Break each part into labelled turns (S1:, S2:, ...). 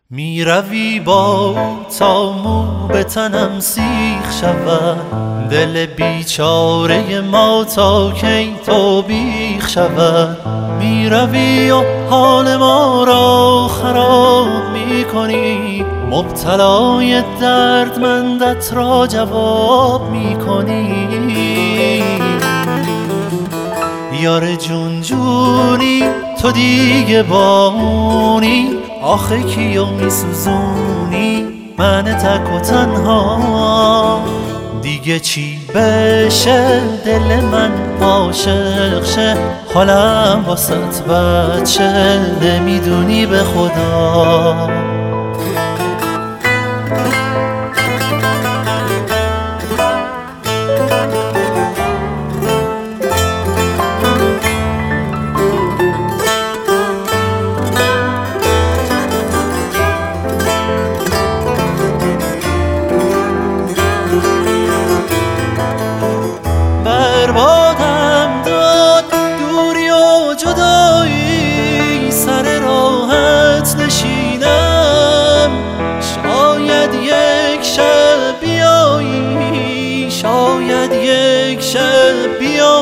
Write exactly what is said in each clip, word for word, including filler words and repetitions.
S1: می روی با تا مو به تنم سیخ شود، دل بیچاره ما تا کی توبیخ شود. می روی و حال ما را خراب می کنی، مبتلای دردمندت را جواب می کنی. یار جون جونی تو دیگه بامونی، آخه کیو می سوزونی من تک و تنها. دیگه چی بشه دل من عاشق شه، حالم واسط بد شه نمیدونی به خدا. بربادم داد دوری و جدایی، سر راحت نشینم شاید یک شب بیایی، شاید یک شب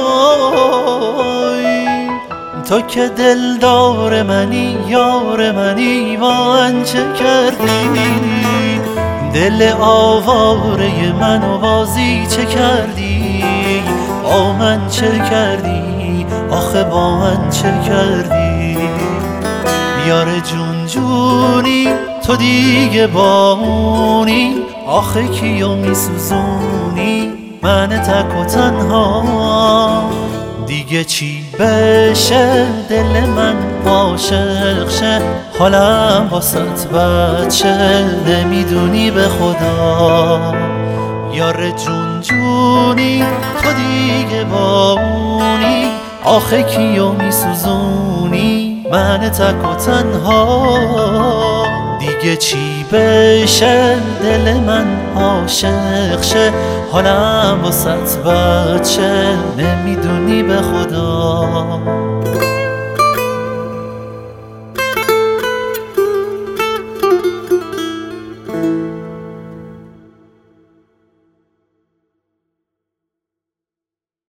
S1: بیایی. تو که دلدار منی یار منی، من چه کردی دل آواره منو بازی چه کردی، با من چه کردی آخه با من چه کردی. یار جون جونی تو دیگه بامونی، آخه کیو می سوزونی من تک و تنها. دیگه چی بشه دل من عاشق شه، حالم واسط بد شه نمیدونی به خدا. یار جون جونی تو دیگه بامونی، آخه کیو می سوزونی من تک و تنها. دیگه چی بشه دل من عاشق شه، حالم واسط بد شه نمیدونی به خدا.